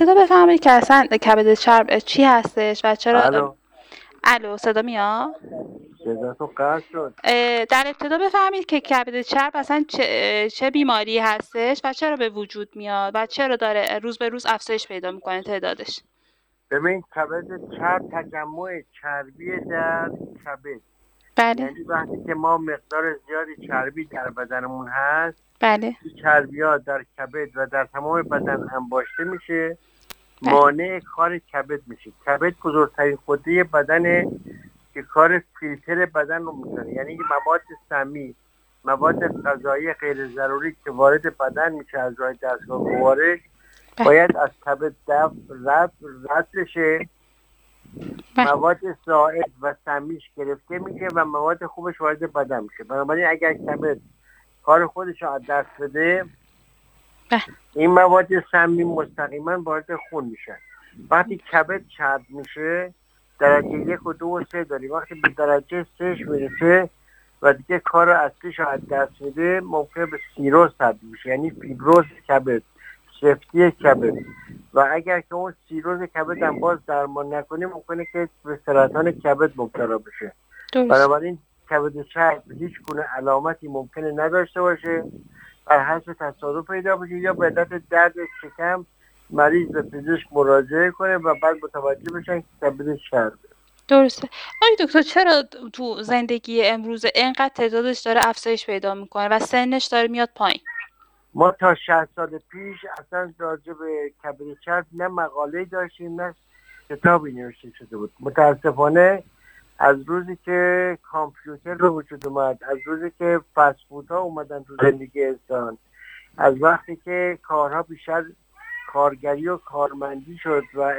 ابتدا بفرمایید که اصلا کبد چرب چی هستش و چرا؟ الو، الو، صدا میاد؟ صداتون قطع شد. در ابتدا بفرمایید که کبد چرب اصلا چه بیماری هستش و چرا به وجود میاد و چرا داره روز به روز افزایش پیدا میکنه تعدادش؟ ببین، کبد چرب تجمع چربی در کبد، بله. یعنی وقتی که ما مقدار زیادی چربی در بدنمون هست، بله. این چربی ها در کبد و در تمام بدن انباشته میشه، بله. مانع کار کبد میشه. کبد بزرگترین غده بدنه که کار فیلتر بدن رو میکنه، یعنی مواد سمی، مواد غذایی غیر ضروری که وارد بدن میشه از راه دستگاه گوارش باید از کبد رد بشه. مواد زائد و سمیش گرفته میشه و مواد خوبش وارد بدن میشه. بنابراین اگر کبد کار خودش رو از دست بده، این مواد سمی مستقیما وارد خون میشن. وقتی کبد چرب میشه، درجه 1 و 2 و 3 داریم. وقتی به درجه 3 میرسه و دیگه کار اصلیش رو از دست میده، ممکنه به سیروز تبدیل بشه، یعنی فیبروز کبد، سفتی کبد. و اگر که اون سیروز کبد هم باز درمان نکنیم، ممکنه که به سرطان کبد مبتلا بشه. بنابراین کبد چرب هیچ گونه علامتی ممکنه نداشته باشه، بر حسب تصادف پیدا بشه یا به علت درد شکم مریض به پزشک مراجعه کنه و بعد متوجه بشن که کبد چربه. درسته. آقای دکتر، چرا تو زندگی امروز اینقدر تعدادش داره افزایش پیدا میکنه و سنش داره میاد پایین؟ ما تا 60 سال پیش اصلا راجع به کبد چرب نه مقاله‌ای داشتیم نه کتابی نوشته شده بود. متاسفانه از روزی که کامپیوتر به وجود اومد، از روزی که فست فودها اومدن تو زندگی انسان، از وقتی که کارها بیشتر کارگری و کارمندی شد و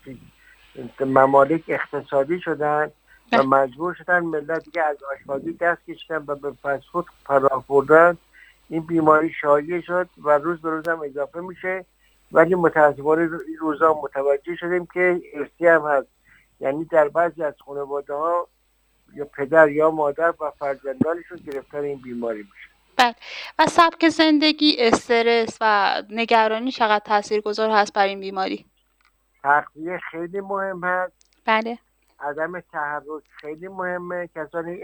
ممالک اقتصادی شدن و مجبور شدن ملت دیگه از آشپزی دست کشیدن و به فست فود پناه بردن، این بیماری شایع شد و روز به روز هم اضافه میشه. ولی متاسفانه این روزا متوجه شدیم که ارثی هم هست، یعنی در بعضی از خانواده ها یا پدر یا مادر و فرزندانشون گرفتار این بیماری میشه. بله. و سبک زندگی، استرس و نگرانی چقدر تاثیرگذار هست بر این بیماری؟ تغذیه خیلی مهم هست. بله. عدم تحرک خیلی مهمه. کسانی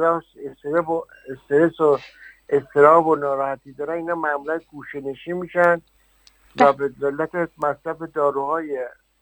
استرس و اضطراب و ناراحتی دارن، اینا معمولا گوشه‌نشین میشن و به علت مصرف داروهای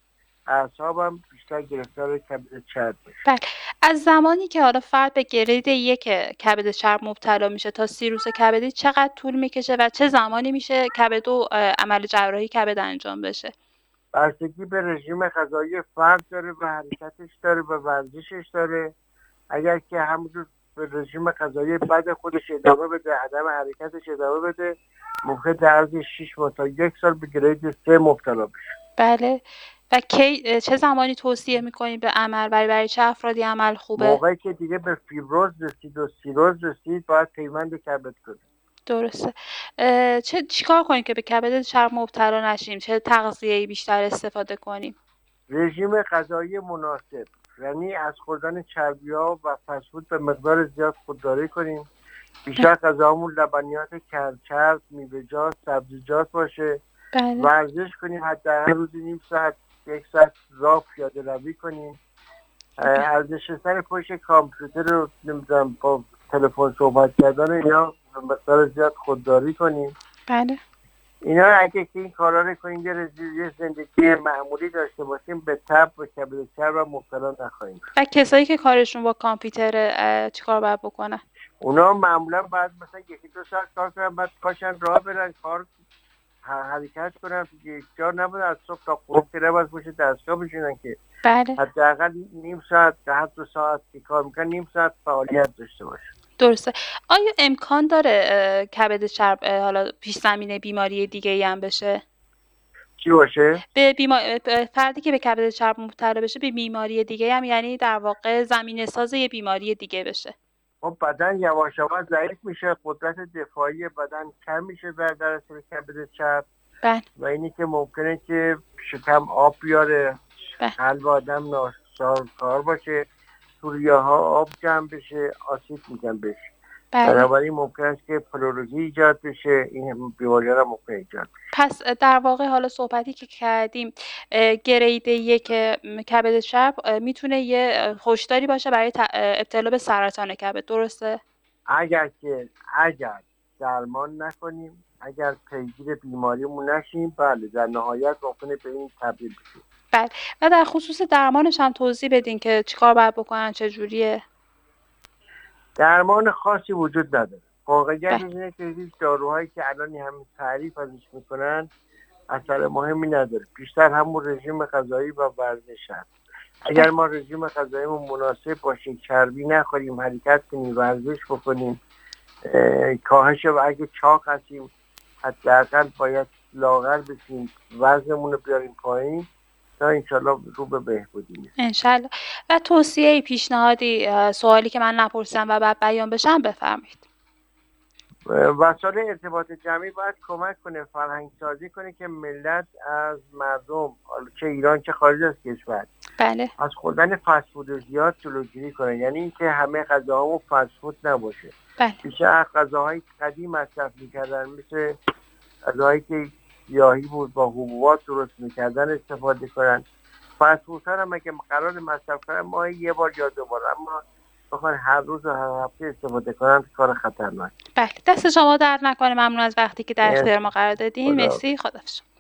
اعصاب هم بیشتر گرفتار کبد چرب میشه. بله. از زمانی که حالا فرد به گرید 1 کبد چرب مبتلا میشه تا سیروس کبدی چقدر طول میکشه و چه زمانی میشه کبد و عمل جراحی کبد انجام بشه؟ بستگی به رژیم غذایی فرد داره و حرکتش داره و ورزشش داره. اگر که همونجور به رژیم غذایی بد خودش ادامه بده، عدم حرکتش ادامه بده، ممکن در عرض 6 ماه تا 1 سال به گرید 3 مبتلا بشه. بله. و چه زمانی توصیه میکنید به عمل؟ برای چه افرادی عمل خوبه؟ موقعی که دیگه به فیبروز رسید و سیروز رسید، باید پیوند کبد کنید. درسته. چیکار کنیم که به کبد چرب مبتلا نشیم؟ چه تغذیه‌ای بیشتر استفاده کنیم؟ رژیم غذایی مناسب، یعنی از خوردن چربی‌ها و فست فود به مقدار زیاد خودداری کنیم. بیشتر غذامون لبنیات کم‌چرب، میوه‌جات، سبزیجات باشه. بله. ورزش کنیم، حداقل روزی نیم ساعت 1 ساعت راه پیاده روی کنیم. از نشستن پشت کامپیوتر رو نمیدونم با تلفن صحبت کردن اینا به مقدار زیاد خودداری کنیم. بله. اینا اگه که این کارا رو کنیم یه زندگی معمولی داشته باشیم، به تب و کبد چرب مبتلا نخواهیم. و کسایی که کارشون با کامپیوتر چیکار باید بکنن؟ اونا معمولا بعد مثلا 1-2 ساعت کار کنن، بعد پاشن راه برن، کار حرکت کنن. یک جا نبود از صبح تا غروب که نباید پشت دستگاه بشینن که. بله. حداقل نیم ساعت تا 2 ساعت که کار میکنن، نیم ساعت فعالیت داشته باشه. درسته. آیا امکان داره کبد چرب حالا پیش زمینه بیماری دیگه ای هم بشه؟ چی باشه؟ فردی که به کبد چرب مبتلا بشه به بیماری دیگه هم، یعنی در واقع زمینه ساز یه بیماری دیگه بشه. خب بدن یواش یواش ضعیف میشه، قدرت دفاعی بدن کم میشه در اثر کبد چرب. بله. و اینی که ممکنه که شکم آب بیاره، قلب آدم ناسازگار باشه، تو ریه‌ها آب جمع بشه، آسیب میگن بشه. بنابراین ممکن است که پلوروزی ایجاد بشه. این بیماری ها ممکن ایجاد بشه. پس در واقع حالا صحبتی که کردیم گرید 1 کبد چرب میتونه یه هشداری باشه برای ابتلا به سرطان کبد، درسته؟ اگر درمان نکنیم، اگر پیگیر بیماریمون نشیم، بله در نهایت ممکنه به این تبدیل بشه. بله. و در خصوص درمانش هم توضیح بدین که چیکار باید بکنن، چجوریه؟ درمان خاصی وجود نداره. واقعیت اینه که هیچ داروهایی که الان همین تعریف ازش میکنن اثر مهمی نداره، بیشتر همون رژیم غذایی و ورزش هست. اگر ما رژیم غذاییمون مناسب باشه، چربی نخوریم، حرکت کنیم، ورزش بکنیم، کاهش و اگه چاق هستیم حداقل باید لاغر بشیم، وزنمون رو بیاریم پایین تا انشالله رو به بهبودی میرسیم. انشالله. و توصیه پیشنهادی، سوالی که من نپرسیدم و بعد بیان بشم بفرمایید. وسایل ارتباط جمعی باید کمک کنه، فرهنگ سازی کنه که ملت از مردم چه ایران چه خارج از کشور بله. از خوردن فست فود زیاد جلوگیری کنه. یعنی اینکه همه غذاهامون فست فود نباشه. بله. بیشتر غذاهای قدیم مصرف میکردن، مثل غذاهایی که گیاهی بود با حبوبات درست میکردن استفاده کنن. فست فود هم اگه قرار مصرف کنن ماهی یه بار یا دو بار، اما بخوان هر روز و هر هفته استفاده کنن کار خطرناک. بله. دست شما درد نکنه. ممنون از وقتی که در اختیار ما قرار دادین. مرسی. خداحافظ.